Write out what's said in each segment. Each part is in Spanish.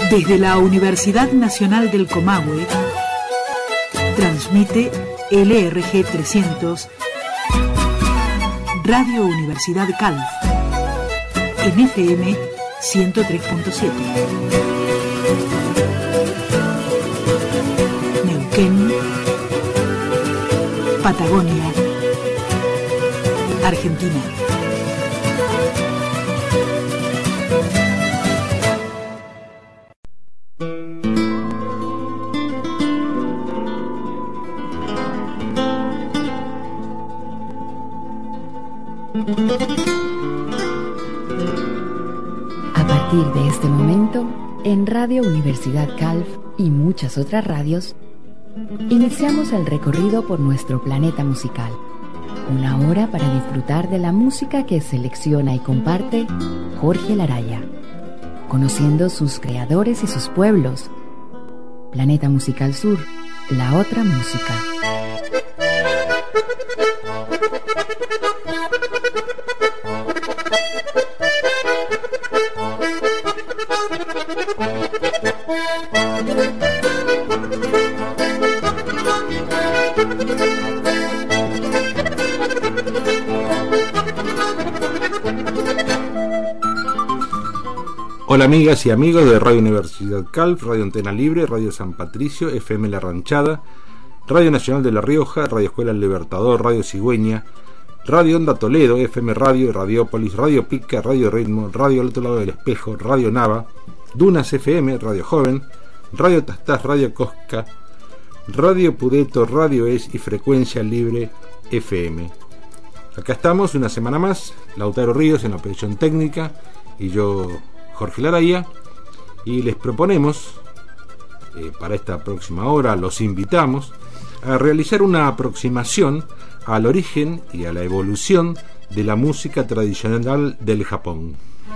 Desde la Universidad Nacional del Comahue, transmite LRG 300, Radio Universidad Calf, en FM 103.7. Neuquén, Patagonia, Argentina. A partir de este momento, en Radio Universidad Calf y muchas otras radios, iniciamos el recorrido por nuestro planeta musical. Una hora para disfrutar de la música que selecciona y comparte Jorge Laraya, conociendo sus creadores y sus pueblos. Planeta Musical Sur, la otra música. Hola amigas y amigos de Radio Universidad Calf, Radio Antena Libre, Radio San Patricio, FM La Ranchada, Radio Nacional de La Rioja, Radio Escuela El Libertador, Radio Cigüeña, Radio Onda Toledo, FM Radio, Radiópolis, Radio Pica, Radio Ritmo, Radio al otro lado del espejo, Radio Nava, Dunas FM, Radio Joven, Radio Tastás, Radio Cosca, Radio Pudeto, Radio Es y Frecuencia Libre FM. Acá estamos una semana más, Lautaro Ríos en la operación técnica y yo, Jorge Laraya, y les proponemos para esta próxima hora, los invitamos a realizar una aproximación al origen y a la evolución de la música tradicional del Japón.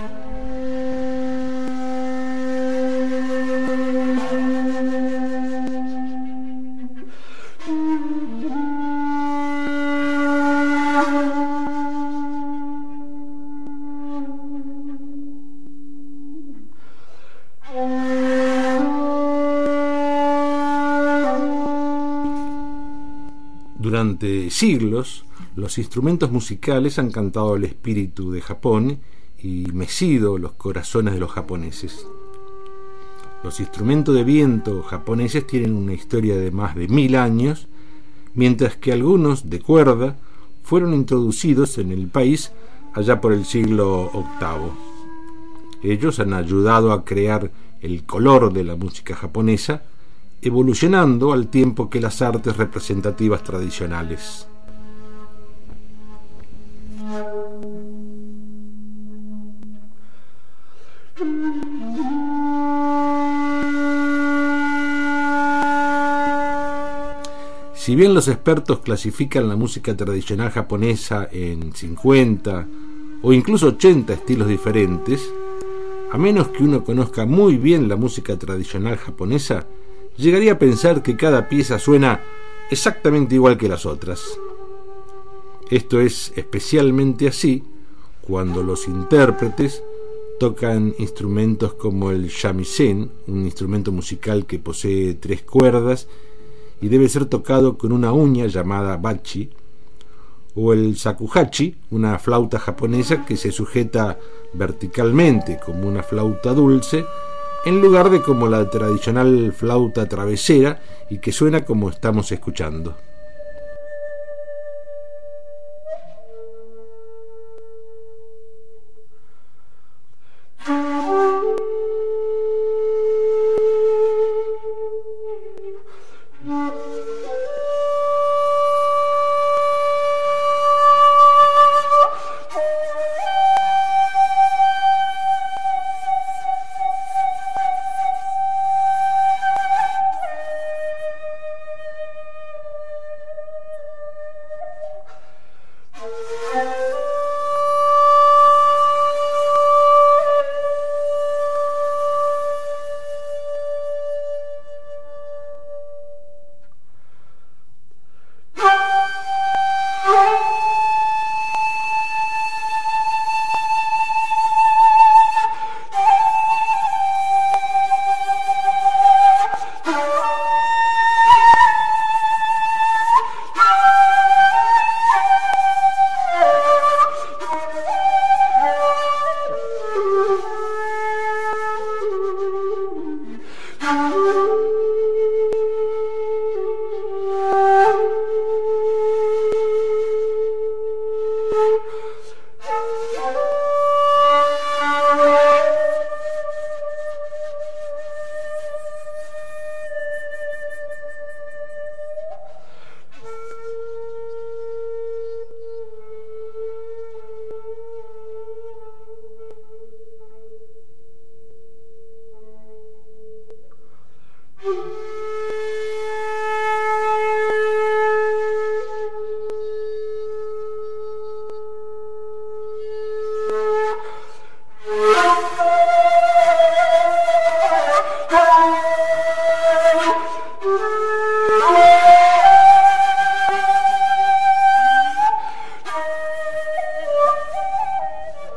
Durante siglos, los instrumentos musicales han cantado el espíritu de Japón y mecido los corazones de los japoneses. Los instrumentos de viento japoneses tienen una historia de más de 1000 años, mientras que algunos de cuerda fueron introducidos en el país allá por el siglo VIII. Ellos han ayudado a crear el color de la música japonesa, evolucionando al tiempo que las artes representativas tradicionales. Si bien los expertos clasifican la música tradicional japonesa en 50 o incluso 80 estilos diferentes, a menos que uno conozca muy bien la música tradicional japonesa, llegaría a pensar que cada pieza suena exactamente igual que las otras. Esto es especialmente así cuando los intérpretes tocan instrumentos como el shamisen, un instrumento musical que posee 3 cuerdas y debe ser tocado con una uña llamada bachi, o el shakuhachi, una flauta japonesa que se sujeta verticalmente como una flauta dulce, en lugar de como la tradicional flauta travesera y que suena como estamos escuchando.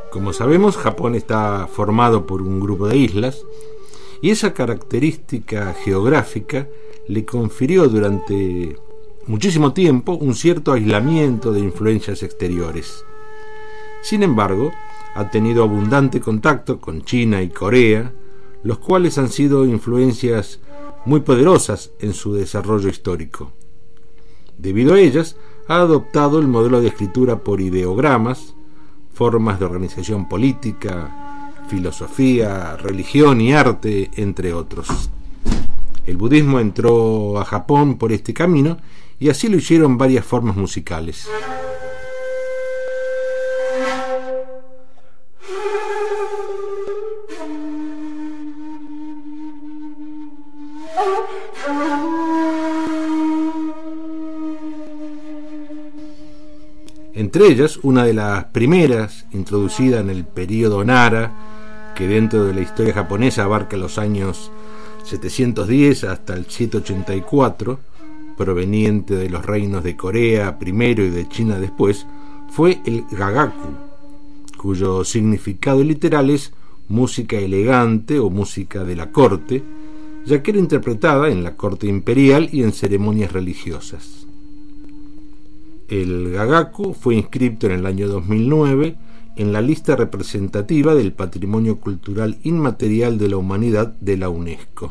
Como sabemos, Japón está formado por un grupo de islas y esa característica geográfica le confirió durante muchísimo tiempo un cierto aislamiento de influencias exteriores. Sin embargo, ha tenido abundante contacto con China y Corea, los cuales han sido influencias muy poderosas en su desarrollo histórico. Debido a ellas, ha adoptado el modelo de escritura por ideogramas, formas de organización política, filosofía, religión y arte, entre otros. El budismo entró a Japón por este camino y así lo hicieron varias formas musicales. Entre ellas, una de las primeras, introducida en el período Nara, que dentro de la historia japonesa abarca los años 710 hasta el 784, proveniente de los reinos de Corea primero y de China después, fue el Gagaku, cuyo significado literal es música elegante o música de la corte, ya que era interpretada en la corte imperial y en ceremonias religiosas. El Gagaku fue inscrito en el año 2009 en la lista representativa del Patrimonio Cultural Inmaterial de la Humanidad de la UNESCO.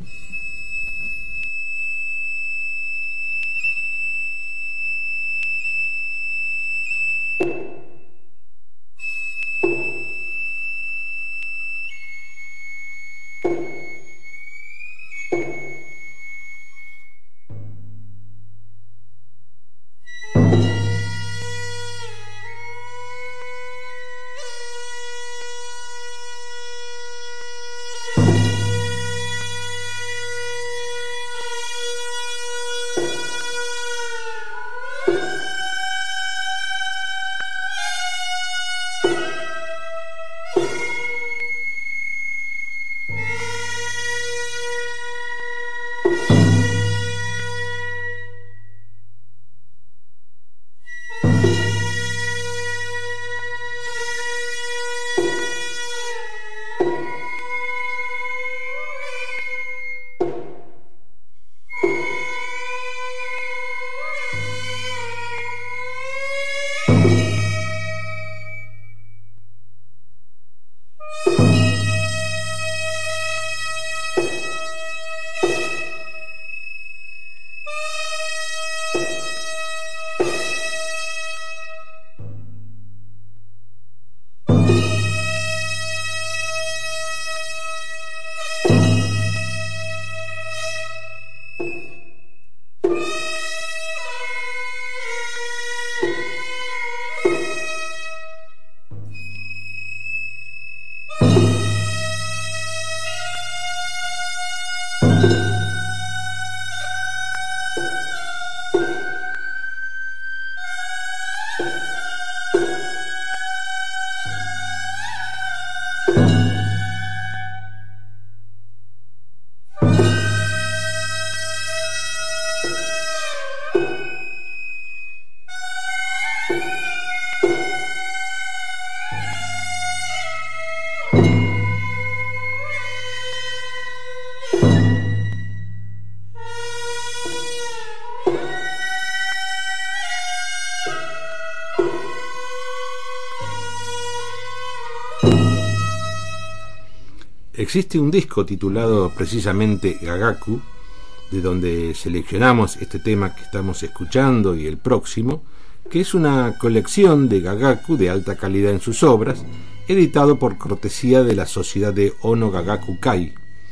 Existe un disco titulado precisamente Gagaku, de donde seleccionamos este tema que estamos escuchando y el próximo, que es una colección de Gagaku de alta calidad en sus obras, editado por cortesía de la Sociedad de Ono Gagaku Kai,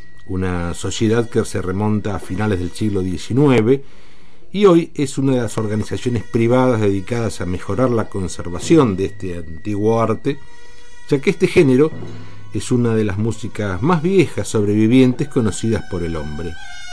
una sociedad que se remonta a finales del siglo XIX y hoy es una de las organizaciones privadas dedicadas a mejorar la conservación de este antiguo arte, ya que este género es una de las músicas más viejas sobrevivientes conocidas por el hombre.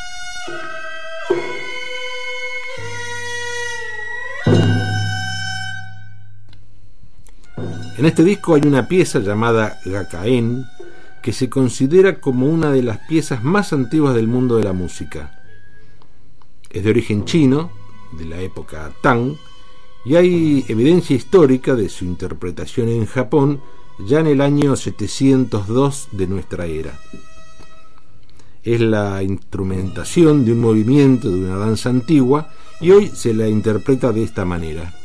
En este disco hay una pieza llamada Gakkaen, que se considera como una de las piezas más antiguas del mundo de la música. Es de origen chino, de la época Tang, y hay evidencia histórica de su interpretación en Japón, ya en el año 702 de nuestra era. Es la instrumentación de un movimiento de una danza antigua y hoy se la interpreta de esta manera.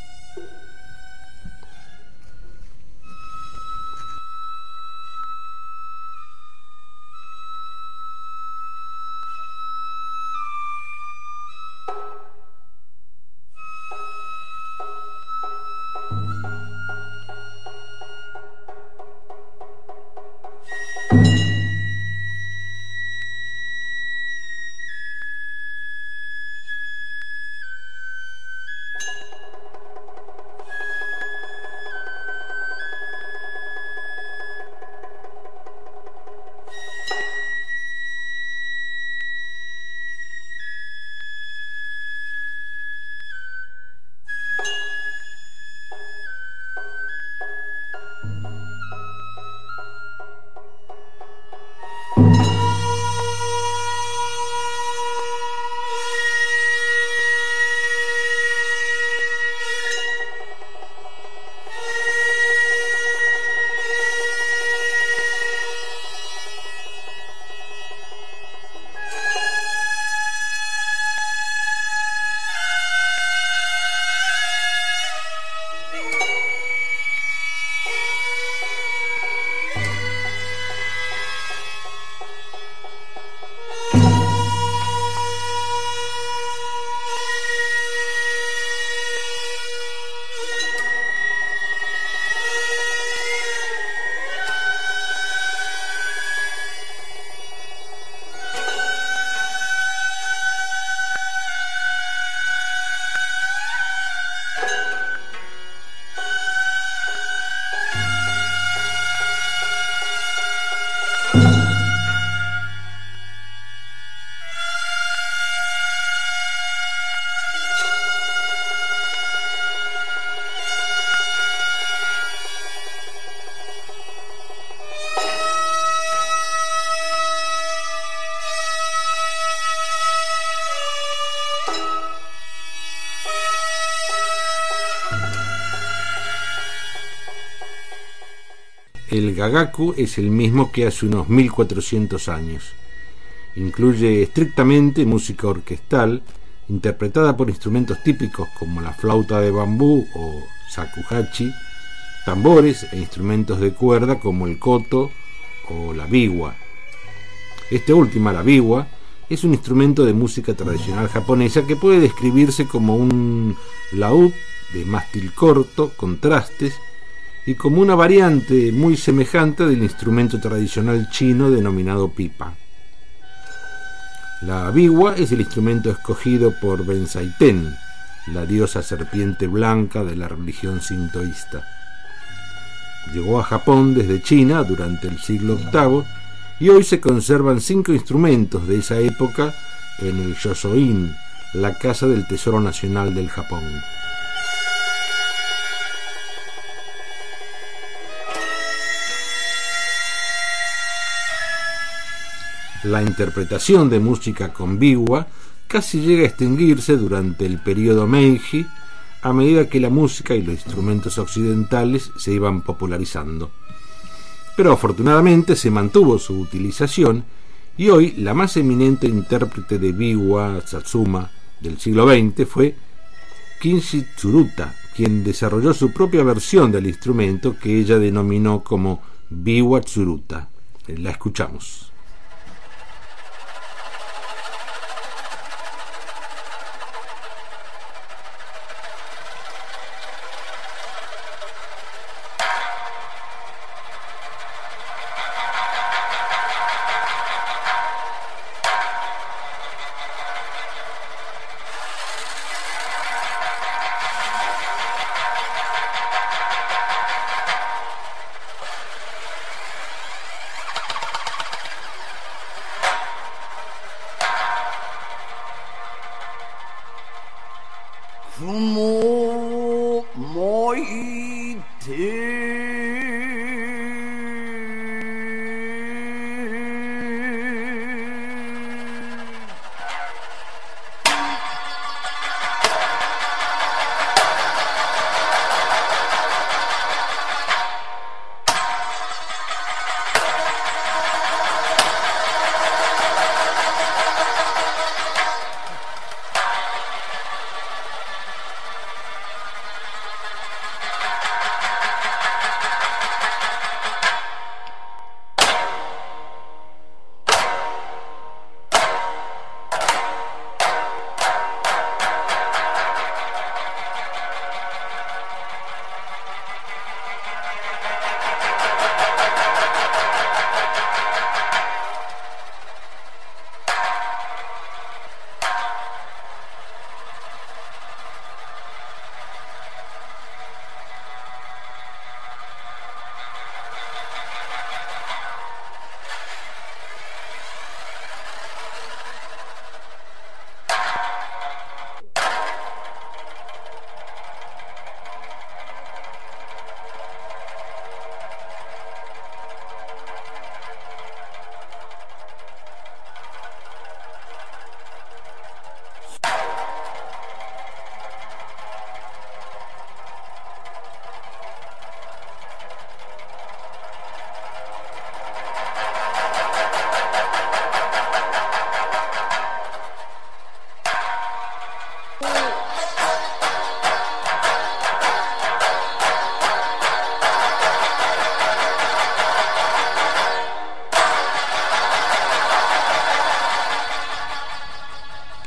El gagaku es el mismo que hace unos 1400 años. Incluye estrictamente música orquestal, interpretada por instrumentos típicos como la flauta de bambú o shakuhachi, tambores e instrumentos de cuerda como el koto o la biwa. Esta última, la biwa, es un instrumento de música tradicional japonesa que puede describirse como un laúd de mástil corto, con trastes, y como una variante muy semejante del instrumento tradicional chino denominado pipa. La biwa es el instrumento escogido por Benzaiten, la diosa serpiente blanca de la religión sintoísta. Llegó a Japón desde China durante el siglo VIII y hoy se conservan 5 instrumentos de esa época en el Yosoin, la Casa del Tesoro Nacional del Japón. La interpretación de música con biwa casi llega a extinguirse durante el período Meiji, a medida que la música y los instrumentos occidentales se iban popularizando. Pero afortunadamente se mantuvo su utilización y hoy la más eminente intérprete de biwa Satsuma del siglo XX fue Kinshi Tsuruta, quien desarrolló su propia versión del instrumento que ella denominó como biwa Tsuruta. La escuchamos.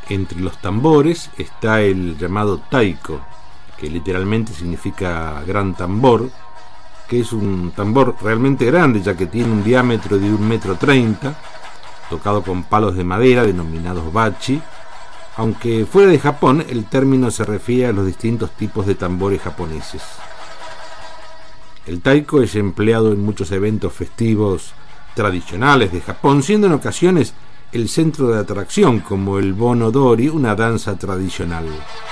Entre los tambores está el llamado taiko, que literalmente significa gran tambor, que es un tambor realmente grande, ya que tiene un diámetro de 1,30 m, tocado con palos de madera denominados bachi, aunque fuera de Japón el término se refiere a los distintos tipos de tambores japoneses. El taiko es empleado en muchos eventos festivos tradicionales de Japón, siendo en ocasiones el centro de atracción, como el Bon Odori, una danza tradicional.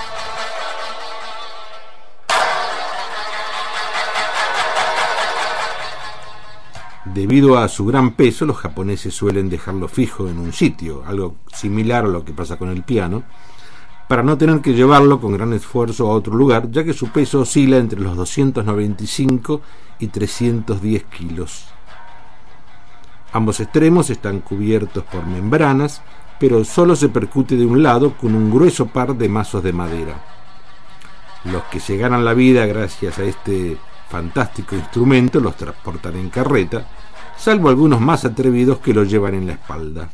Debido a su gran peso, los japoneses suelen dejarlo fijo en un sitio, algo similar a lo que pasa con el piano, para no tener que llevarlo con gran esfuerzo a otro lugar, ya que su peso oscila entre los 295 y 310 kilos. Ambos extremos están cubiertos por membranas, pero solo se percute de un lado con un grueso par de mazos de madera. Los que se ganan la vida gracias a este fantástico instrumento los transportan en carreta, salvo algunos más atrevidos que lo llevan en la espalda.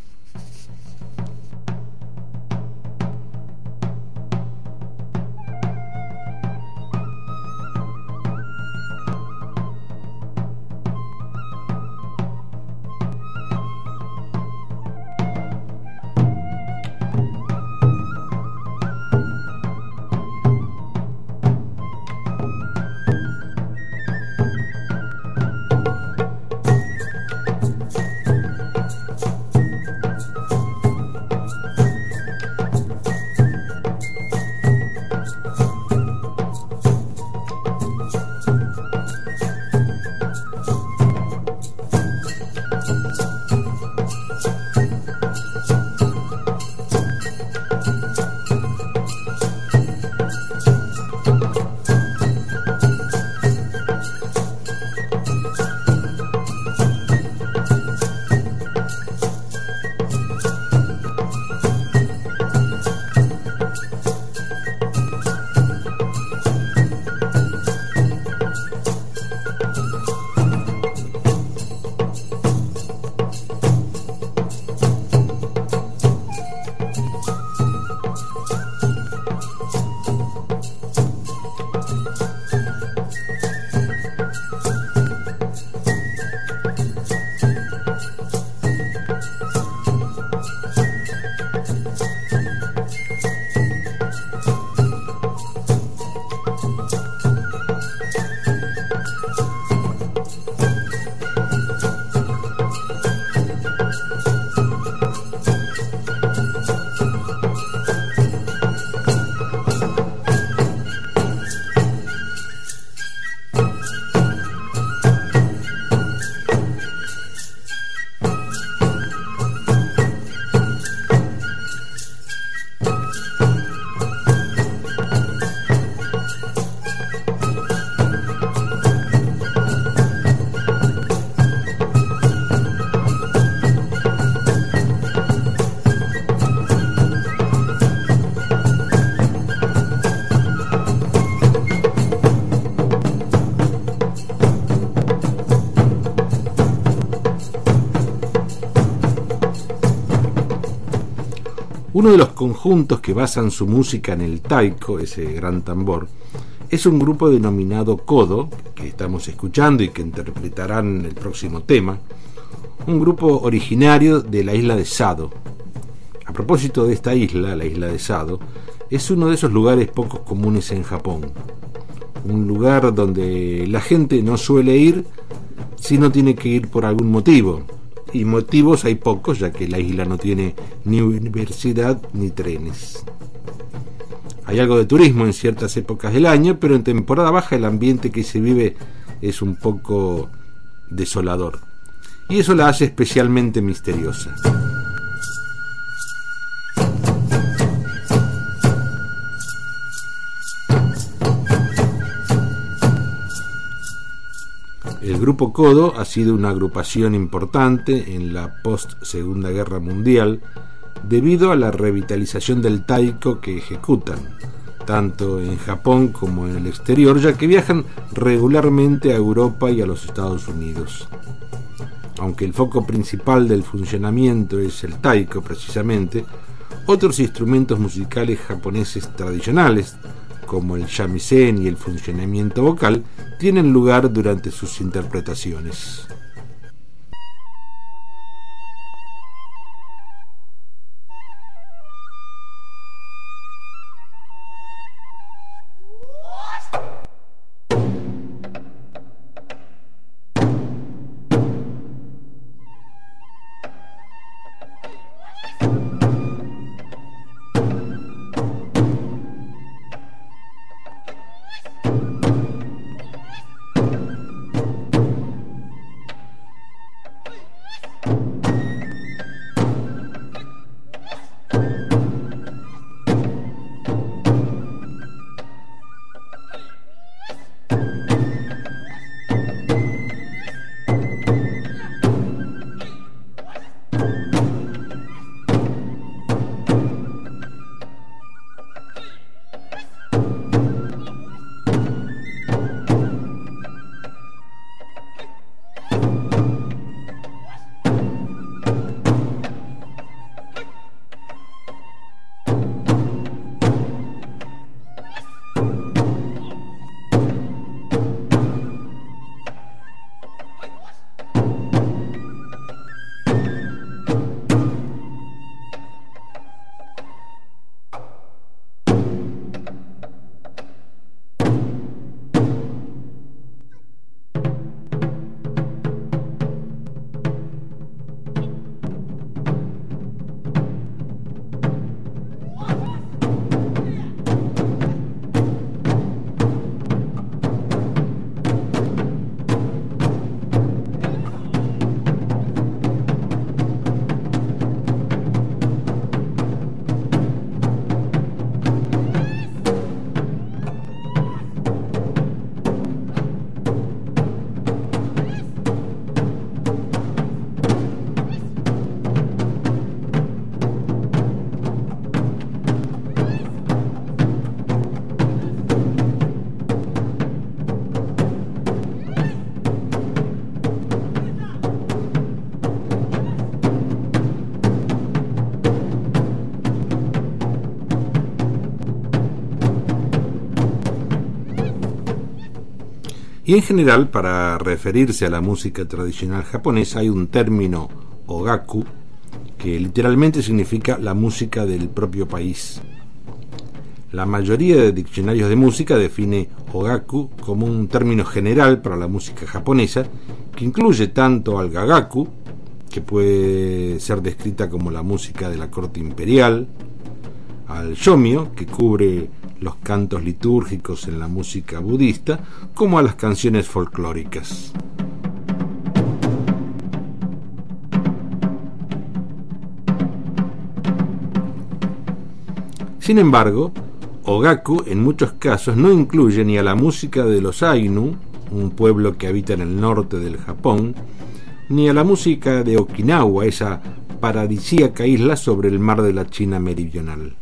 Uno de los conjuntos que basan su música en el taiko, ese gran tambor, es un grupo denominado Kodo, que estamos escuchando y que interpretarán el próximo tema, un grupo originario de la isla de Sado. A propósito de esta isla, la isla de Sado, es uno de esos lugares poco comunes en Japón, un lugar donde la gente no suele ir si no tiene que ir por algún motivo. Y motivos hay pocos, ya que la isla no tiene ni universidad ni trenes. Hay algo de turismo en ciertas épocas del año, pero en temporada baja el ambiente que se vive es un poco desolador. Y eso la hace especialmente misteriosa. El grupo Kodo ha sido una agrupación importante en la post-Segunda Guerra Mundial debido a la revitalización del taiko que ejecutan, tanto en Japón como en el exterior, ya que viajan regularmente a Europa y a los Estados Unidos. Aunque el foco principal del funcionamiento es el taiko precisamente, Otros instrumentos musicales japoneses tradicionales, como el shamisen y el funcionamiento vocal, tienen lugar durante sus interpretaciones. Y en general, para referirse a la música tradicional japonesa hay un término ogaku, que literalmente significa la música del propio país. La mayoría de diccionarios de música define ogaku como un término general para la música japonesa, que incluye tanto al gagaku, que puede ser descrita como la música de la corte imperial, al shomyo, que cubre los cantos litúrgicos en la música budista, como a las canciones folclóricas. Sin embargo, ogaku en muchos casos no incluye ni a la música de los Ainu, un pueblo que habita en el norte del Japón, ni a la música de Okinawa, esa paradisíaca isla sobre el mar de la China meridional.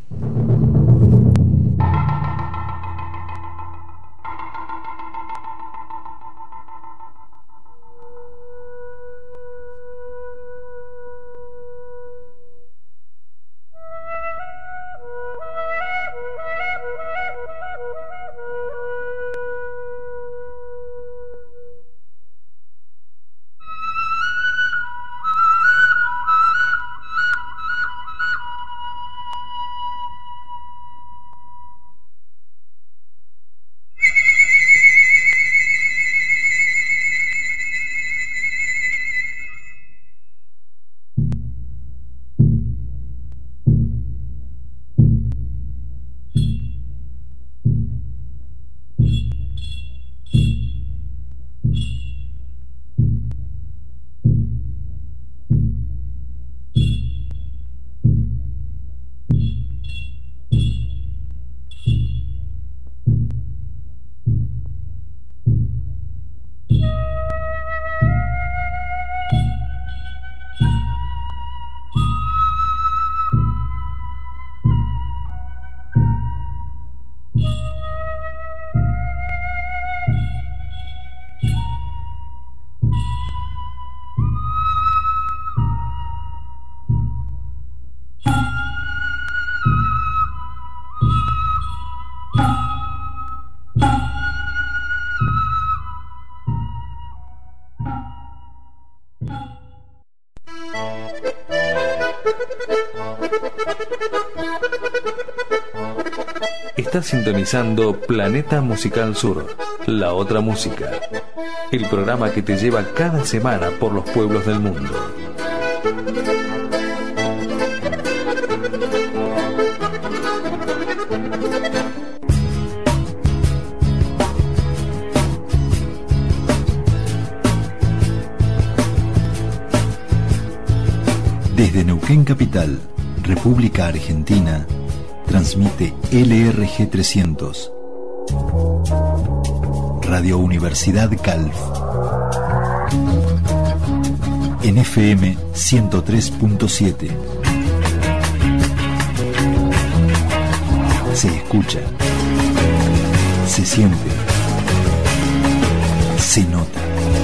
Estás sintonizando Planeta Musical Sur, la otra música. El programa que te lleva cada semana por los pueblos del mundo. Desde Neuquén Capital, República Argentina, transmite LRG 300, Radio Universidad Calf, en FM 103.7. Se escucha, se siente, se nota.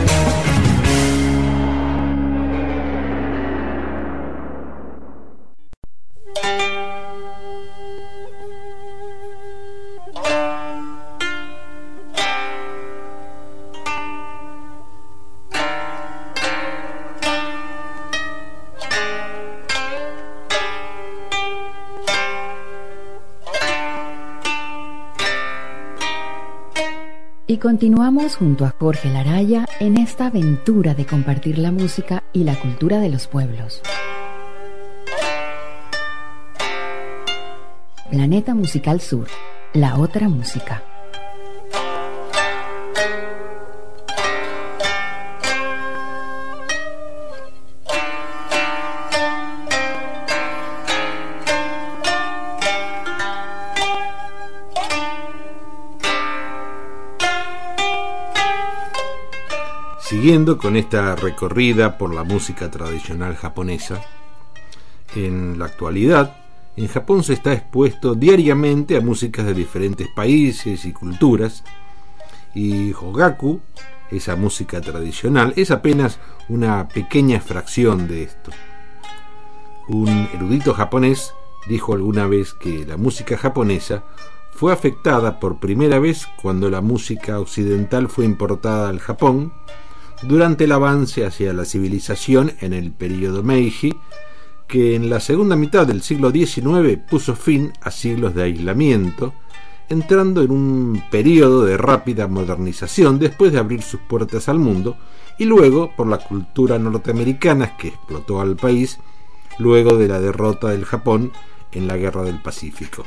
Y continuamos junto a Jorge Laraya en esta aventura de compartir la música y la cultura de los pueblos. Planeta Musical Sur, la otra música. Siguiendo con esta recorrida por la música tradicional japonesa, en la actualidad, en Japón se está expuesto diariamente a músicas de diferentes países y culturas, y Hogaku, esa música tradicional, es apenas una pequeña fracción de esto. Un erudito japonés dijo alguna vez que la música japonesa fue afectada por primera vez cuando la música occidental fue importada al Japón durante el avance hacia la civilización en el período Meiji, que en la segunda mitad del siglo XIX puso fin a siglos de aislamiento, entrando en un período de rápida modernización después de abrir sus puertas al mundo, y luego por la cultura norteamericana que explotó al país luego de la derrota del Japón en la Guerra del Pacífico.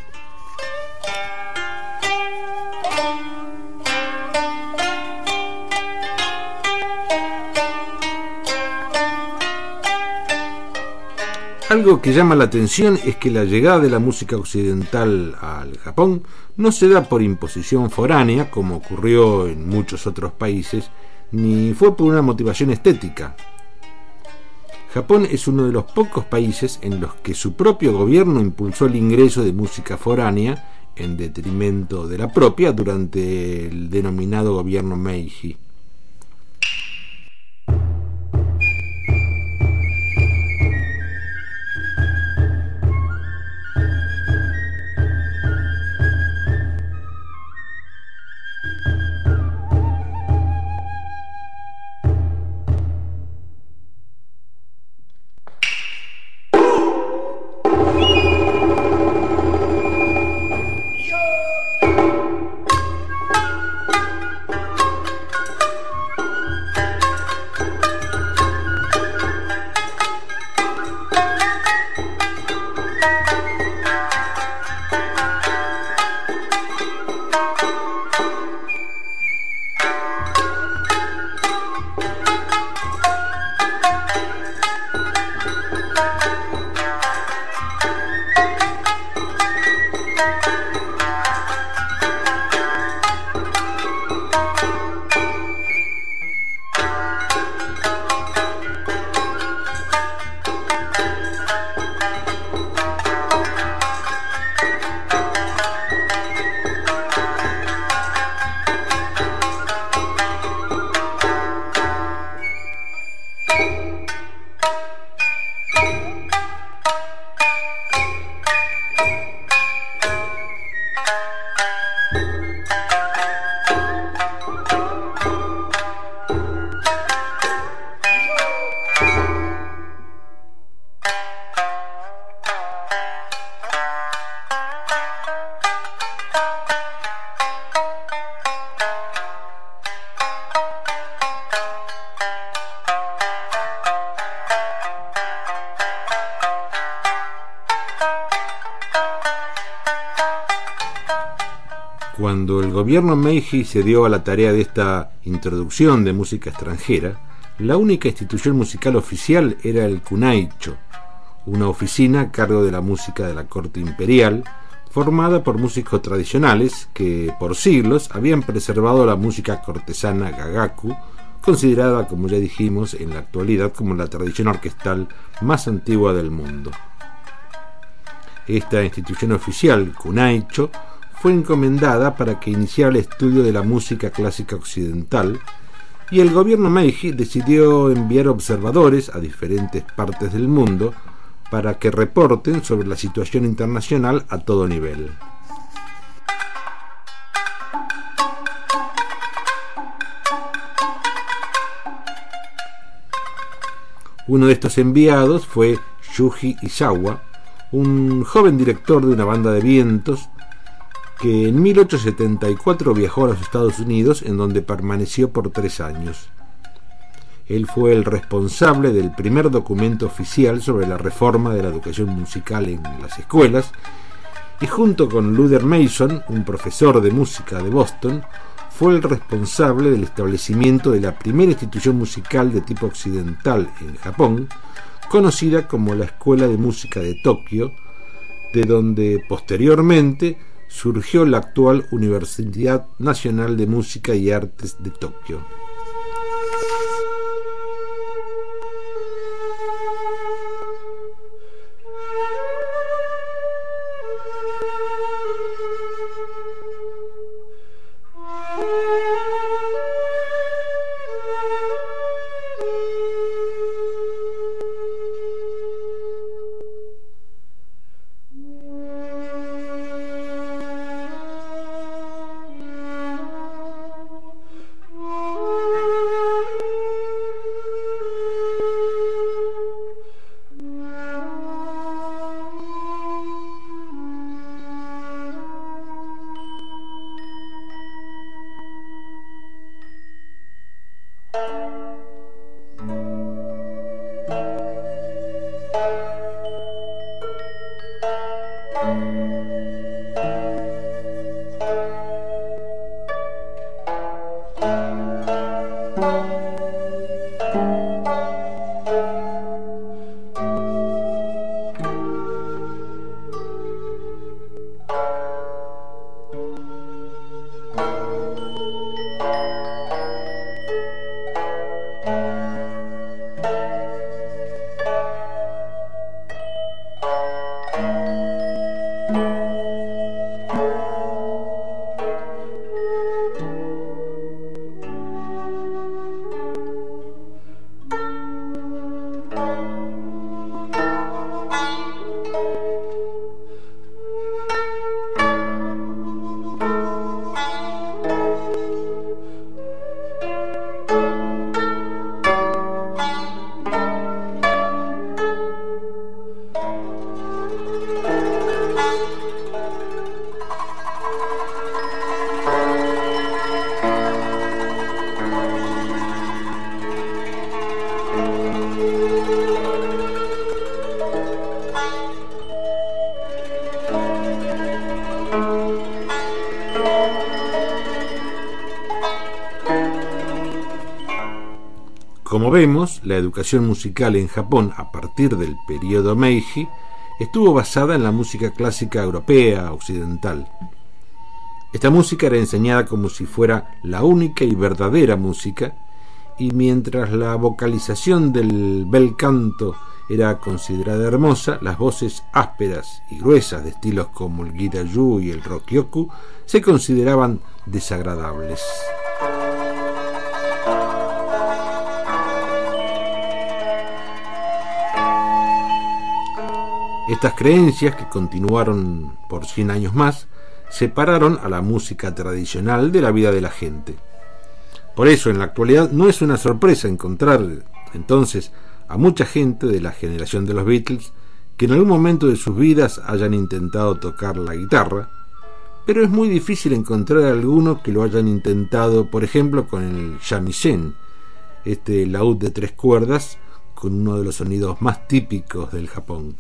Algo que llama la atención es que la llegada de la música occidental al Japón no se da por imposición foránea, como ocurrió en muchos otros países, ni fue por una motivación estética. Japón es uno de los pocos países en los que su propio gobierno impulsó el ingreso de música foránea en detrimento de la propia durante el denominado gobierno Meiji. Cuando el gobierno Meiji se dio a la tarea de esta introducción de música extranjera, la única institución musical oficial era el Kunaicho, una oficina a cargo de la música de la corte imperial, formada por músicos tradicionales que por siglos habían preservado la música cortesana gagaku, considerada, como ya dijimos, en la actualidad como la tradición orquestal más antigua del mundo. Esta institución oficial, Kunaicho, fue encomendada para que iniciara el estudio de la música clásica occidental, y el gobierno Meiji decidió enviar observadores a diferentes partes del mundo para que reporten sobre la situación internacional a todo nivel. Uno de estos enviados fue Shuji Isawa, un joven director de una banda de vientos que en 1874 viajó a los Estados Unidos, en donde permaneció por 3 años. Él fue el responsable del primer documento oficial sobre la reforma de la educación musical en las escuelas, y junto con Luther Mason, un profesor de música de Boston, fue el responsable del establecimiento de la primera institución musical de tipo occidental en Japón, conocida como la Escuela de Música de Tokio, de donde posteriormente surgió la actual Universidad Nacional de Música y Artes de Tokio. Como vemos, la educación musical en Japón a partir del periodo Meiji estuvo basada en la música clásica europea occidental. Esta música era enseñada como si fuera la única y verdadera música, y mientras la vocalización del bel canto era considerada hermosa, las voces ásperas y gruesas de estilos como el Girayu y el Rokyoku se consideraban desagradables. Estas creencias, que continuaron por 100 años más, separaron a la música tradicional de la vida de la gente. Por eso, en la actualidad, no es una sorpresa encontrar entonces a mucha gente de la generación de los Beatles que en algún momento de sus vidas hayan intentado tocar la guitarra, pero es muy difícil encontrar a alguno que lo hayan intentado, por ejemplo, con el shamisen, este laúd de 3 cuerdas con uno de los sonidos más típicos del Japón.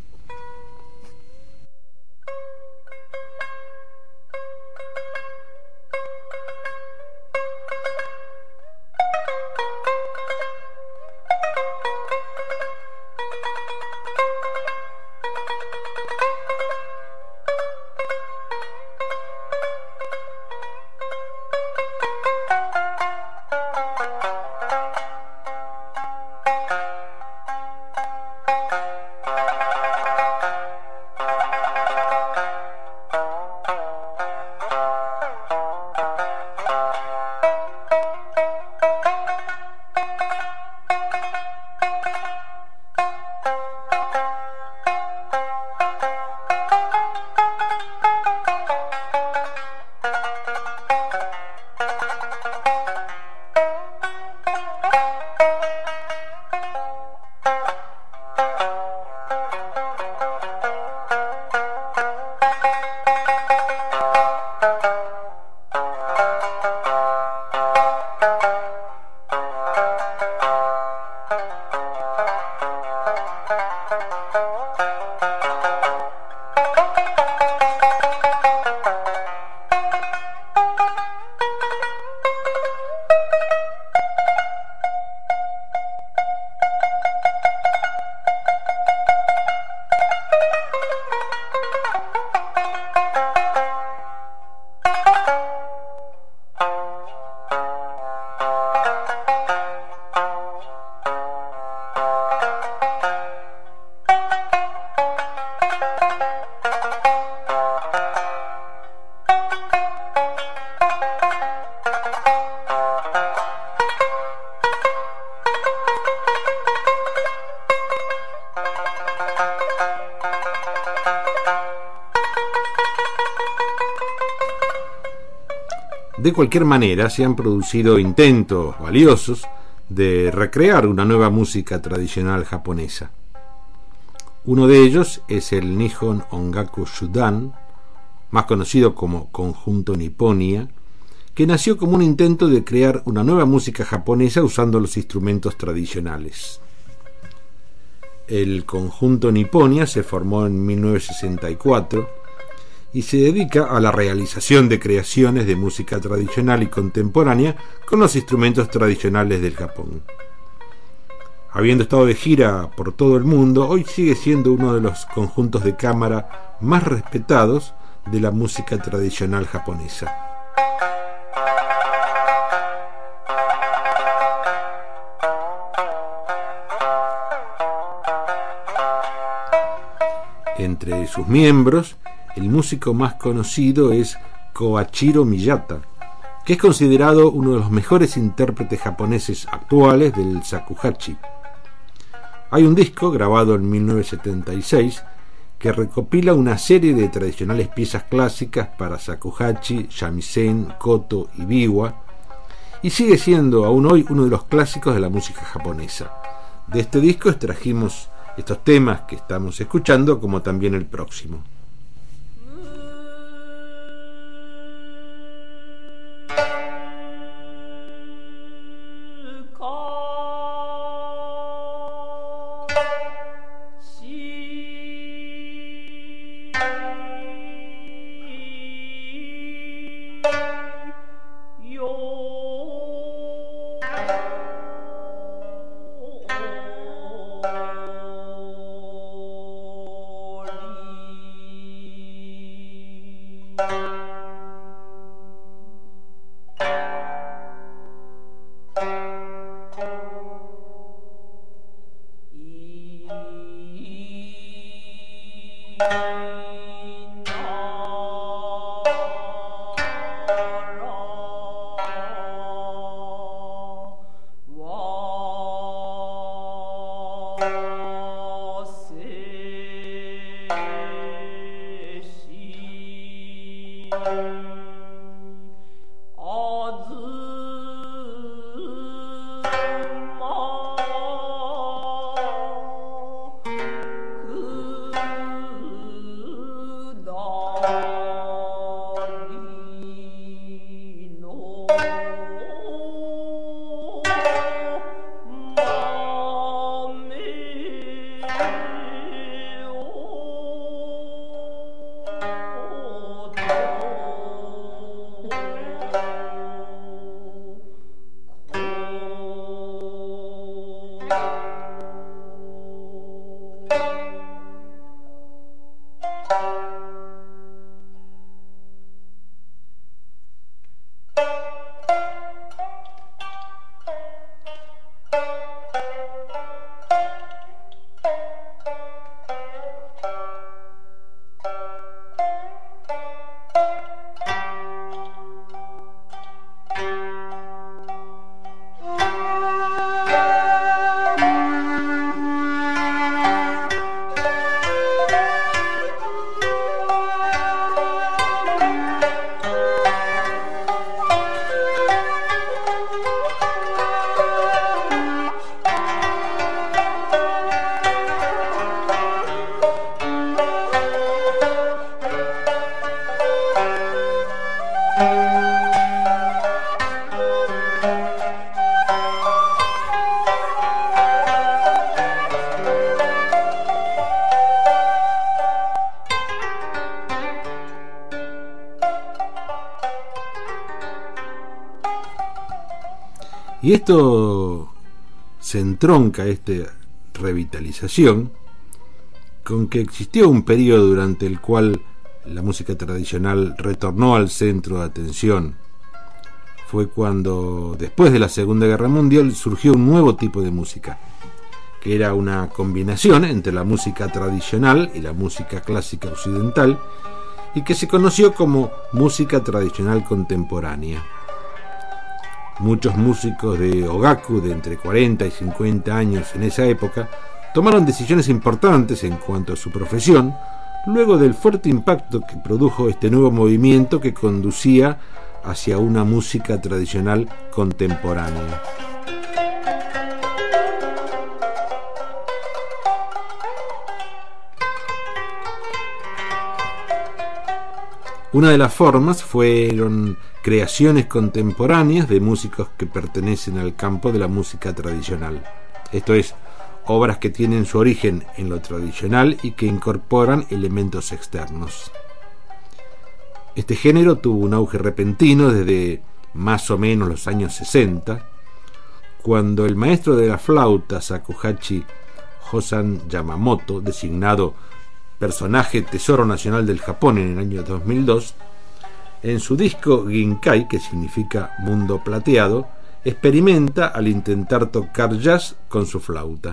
De cualquier manera, se han producido intentos valiosos de recrear una nueva música tradicional japonesa. Uno de ellos es el Nihon Ongaku Shudan, más conocido como Conjunto Nipponia, que nació como un intento de crear una nueva música japonesa usando los instrumentos tradicionales. El Conjunto Nipponia se formó en 1964 y se dedica a la realización de creaciones de música tradicional y contemporánea con los instrumentos tradicionales del Japón. Habiendo estado de gira por todo el mundo, hoy sigue siendo uno de los conjuntos de cámara más respetados de la música tradicional japonesa. Entre sus miembros, el músico más conocido es Koichiro Miyata, que es considerado uno de los mejores intérpretes japoneses actuales del shakuhachi. Hay un disco grabado en 1976 que recopila una serie de tradicionales piezas clásicas para shakuhachi, shamisen, koto y biwa, y sigue siendo aún hoy uno de los clásicos de la música japonesa. De este disco extrajimos estos temas que estamos escuchando, como también el próximo. Y esto se entronca, esta revitalización, con que existió un periodo durante el cual la música tradicional retornó al centro de atención. Fue cuando, después de la Segunda Guerra Mundial, surgió un nuevo tipo de música, que era una combinación entre la música tradicional y la música clásica occidental, y que se conoció como música tradicional contemporánea. Muchos músicos de Ogaku de entre 40 y 50 años en esa época tomaron decisiones importantes en cuanto a su profesión, luego del fuerte impacto que produjo este nuevo movimiento que conducía hacia una música tradicional contemporánea. Una de las formas fueron creaciones contemporáneas de músicos que pertenecen al campo de la música tradicional. Esto es, obras que tienen su origen en lo tradicional y que incorporan elementos externos. Este género tuvo un auge repentino desde más o menos los años 60, cuando el maestro de la flauta Shakuhachi Hosan Yamamoto, designado personaje Tesoro Nacional del Japón en el año 2002, en su disco Ginkai, que significa mundo plateado, experimenta al intentar tocar jazz con su flauta.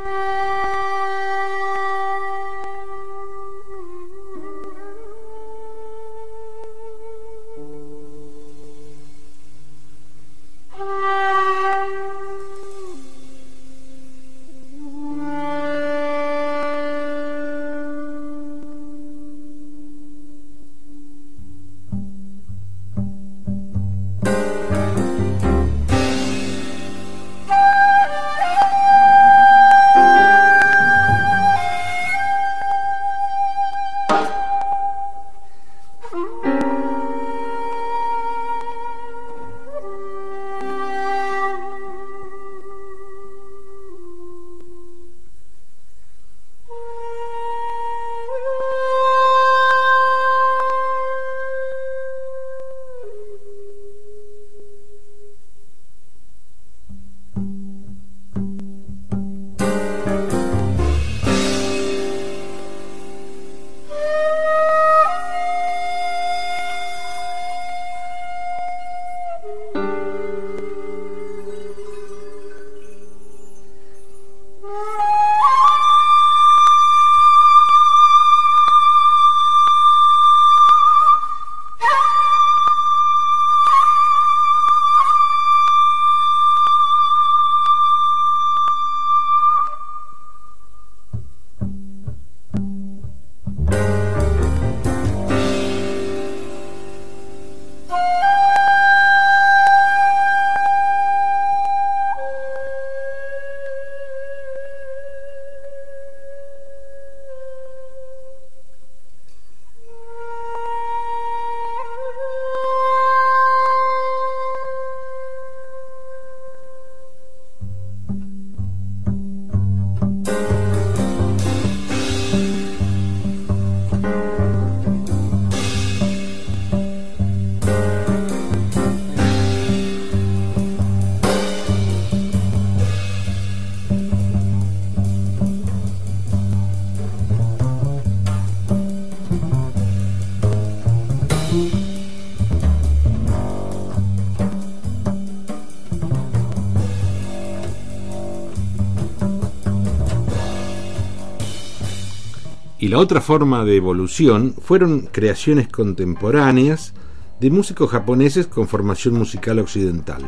Y la otra forma de evolución fueron creaciones contemporáneas de músicos japoneses con formación musical occidental.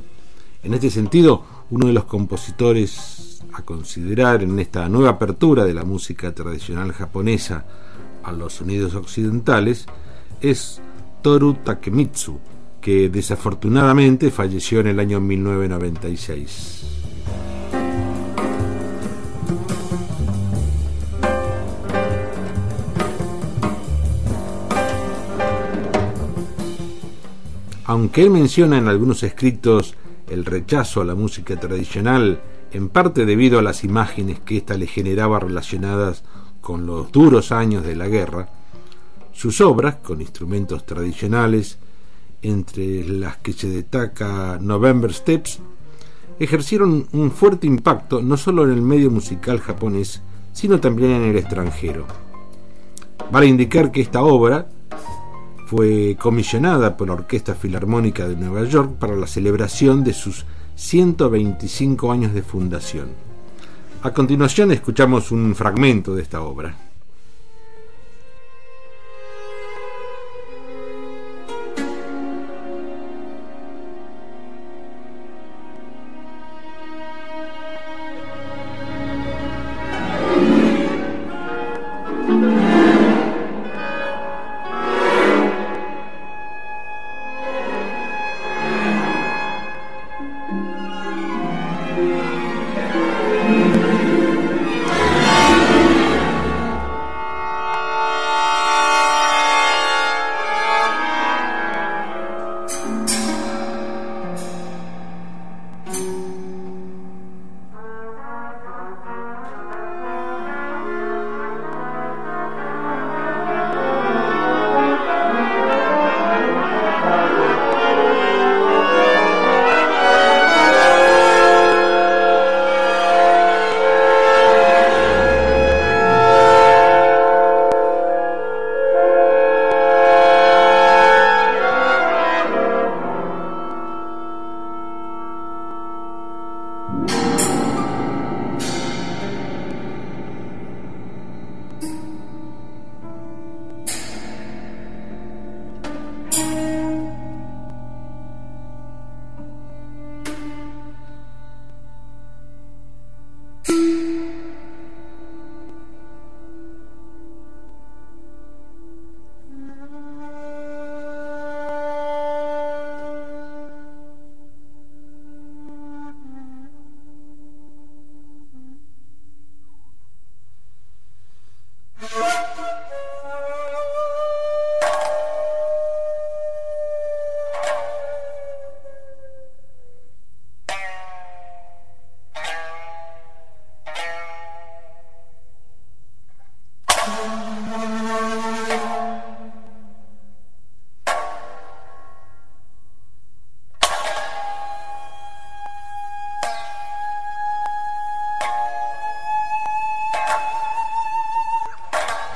En este sentido, uno de los compositores a considerar en esta nueva apertura de la música tradicional japonesa a los sonidos occidentales es Toru Takemitsu, que desafortunadamente falleció en el año 1996. Aunque él menciona en algunos escritos el rechazo a la música tradicional, en parte debido a las imágenes que ésta le generaba relacionadas con los duros años de la guerra, sus obras, con instrumentos tradicionales, entre las que se destaca November Steps, ejercieron un fuerte impacto no solo en el medio musical japonés, sino también en el extranjero. Vale indicar que esta obra fue comisionada por la Orquesta Filarmónica de Nueva York para la celebración de sus 125 años de fundación. A continuación escuchamos un fragmento de esta obra.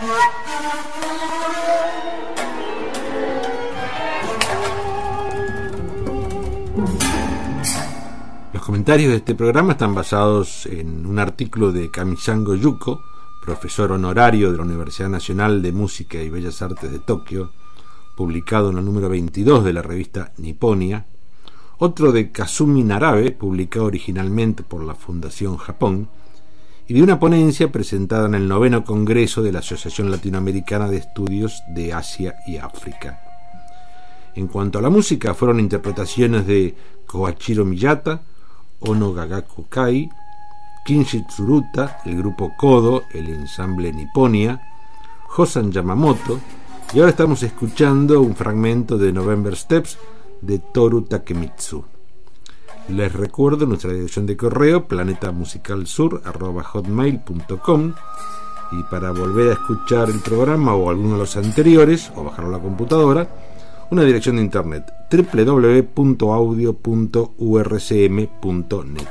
Los comentarios de este programa están basados en un artículo de Kamisango Yuko, profesor honorario de la Universidad Nacional de Música y Bellas Artes de Tokio, publicado en el número 22 de la revista Nipponia, otro de Kazumi Narabe, publicado originalmente por la Fundación Japón, y de una ponencia presentada en el 9º Congreso de la Asociación Latinoamericana de Estudios de Asia y África. En cuanto a la música, fueron interpretaciones de Koichiro Miyata, Ono Gagaku Kai, Kinshi Tsuruta, el grupo Kodo, el ensamble Nipponia, Hosan Yamamoto, y ahora estamos escuchando un fragmento de November Steps de Toru Takemitsu. Les recuerdo nuestra dirección de correo planetamusicalsur@hotmail.com, y para volver a escuchar el programa o alguno de los anteriores o bajarlo a la computadora, una dirección de internet www.audio.urcm.net.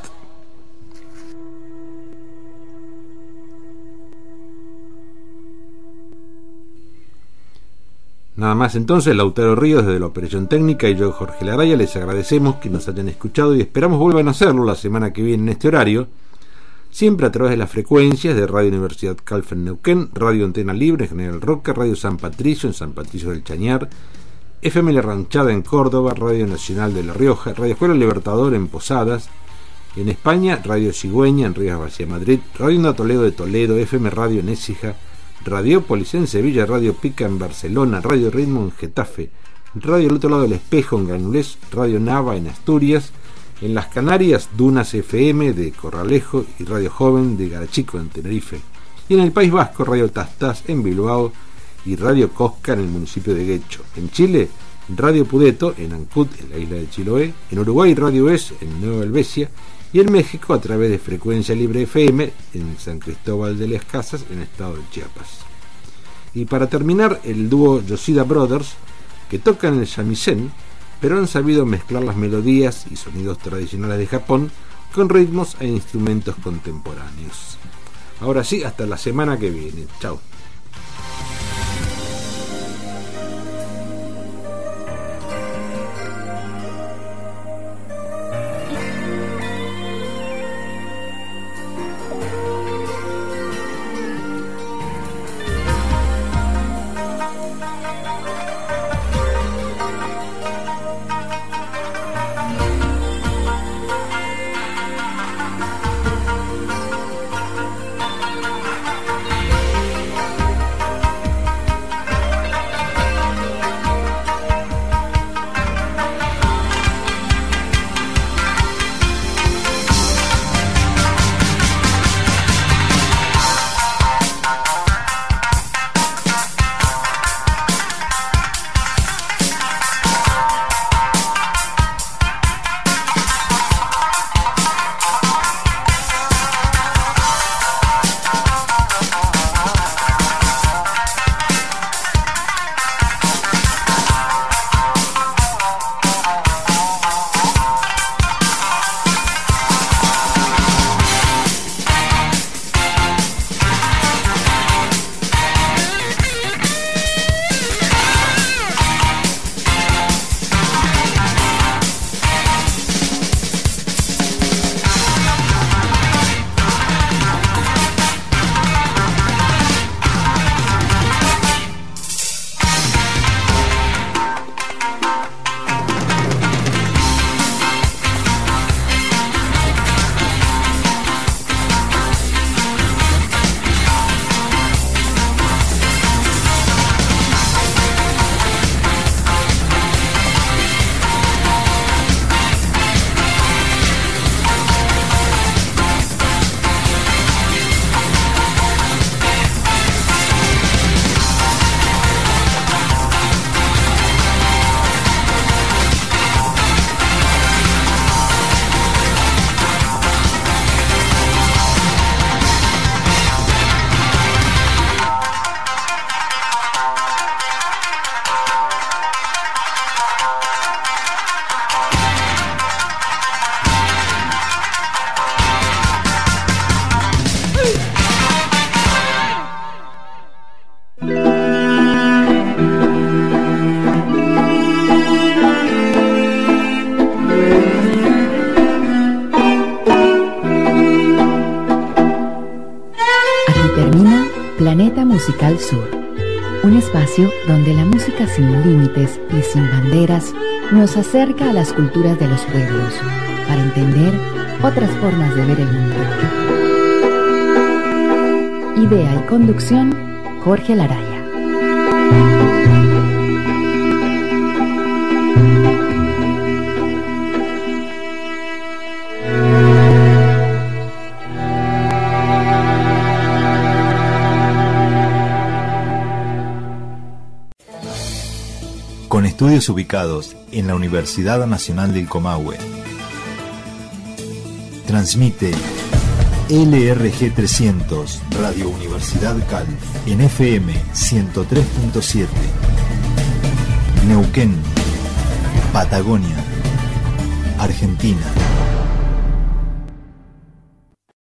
Nada más entonces, Lautaro Ríos desde la Operación Técnica y yo, Jorge Laraya, les agradecemos que nos hayan escuchado y esperamos vuelvan a hacerlo la semana que viene en este horario, siempre a través de las frecuencias de Radio Universidad Calf en Neuquén, Radio Antena Libre en General Roca, Radio San Patricio en San Patricio del Chañar, FM La Ranchada en Córdoba, Radio Nacional de La Rioja, Radio Escuela Libertador en Posadas, en España, Radio Cigüeña en Rías García Madrid, Radio Onda Toledo de Toledo, FM Radio en Écija, Radiópolis en Sevilla, Radio Pica en Barcelona, Radio Ritmo en Getafe, Radio El Otro Lado del Espejo en Granulés, Radio Nava en Asturias, en las Canarias, Dunas FM de Corralejo y Radio Joven de Garachico en Tenerife, y en el País Vasco, Radio Tastás en Bilbao y Radio Cosca en el municipio de Guecho. En Chile, Radio Pudeto en Ancud, en la isla de Chiloé, en Uruguay, Radio Es en Nueva Helvecia, y en México a través de Frecuencia Libre FM en San Cristóbal de las Casas, en el estado de Chiapas. Y para terminar, el dúo Yoshida Brothers, que tocan el shamisen, pero han sabido mezclar las melodías y sonidos tradicionales de Japón con ritmos e instrumentos contemporáneos. Ahora sí, hasta la semana que viene. Chao. Planeta Musical Sur, un espacio donde la música sin límites y sin banderas nos acerca a las culturas de los pueblos para entender otras formas de ver el mundo. Idea y conducción, Jorge Laraya. Con estudios ubicados en la Universidad Nacional del Comahue. Transmite LRG 300 Radio Universidad Calf en FM 103.7. Neuquén, Patagonia, Argentina.